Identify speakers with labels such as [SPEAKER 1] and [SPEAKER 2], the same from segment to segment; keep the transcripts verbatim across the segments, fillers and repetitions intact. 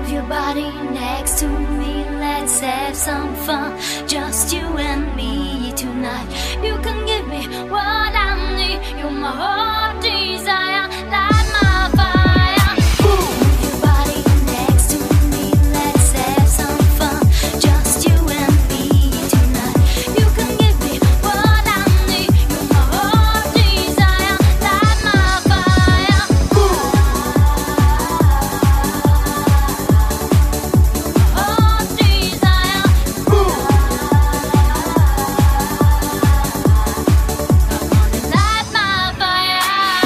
[SPEAKER 1] your body next to me, let's have some fun. Just you and me tonight. You can give me what I need. You're my heart desire, light my fire. Move your body next to me, let's have some fun. Just you and me tonight. You can give me what I need. You're my heart desire, light my fire. Heart desire. I wanna light my fire.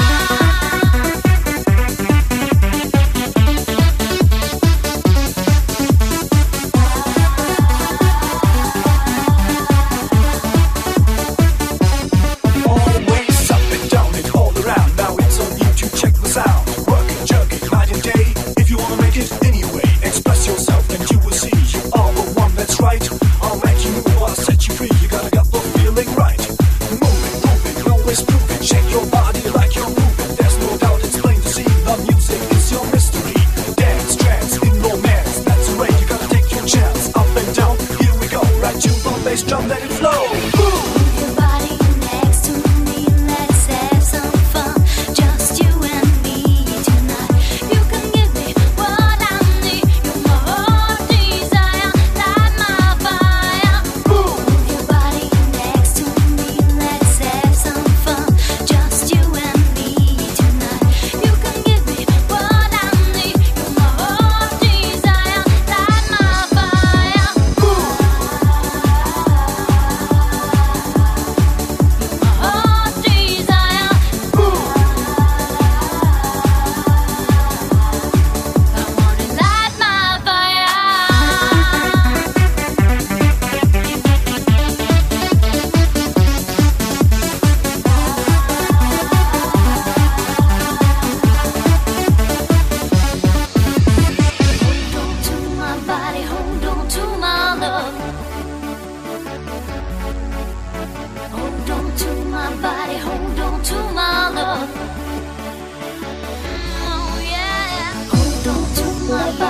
[SPEAKER 2] Always up and down and all around. Now it's on YouTube, check the sound. Working, jerking, night and day. If you wanna make it anyway, express yourself and you will see you are the one that's right. I'll make you move, I'll set you free. You gotta get the feeling right. Move it, move it, always prove it. Shake your body like you're moving. There's no doubt, it's plain to see. The music is your mystery. Dance, trance, in romance. That's the way you gotta take your chance. Up and down, here we go. Right to the bass drum, let it flow. Move.
[SPEAKER 1] Move your body next to me, let's have some fun. Just you and me tonight. You can give me what I need. You're my heart desire, light my fire. Move your body next to me, let's have some fun. Just you and me tonight. You can give me what I need. You're my heart desire, light my fire. Heart desire. I wanna light my fire. Hold on to my body, hold on to my love. Hold on to my body, hold on to my love. Oh yeah. Hold on to my body.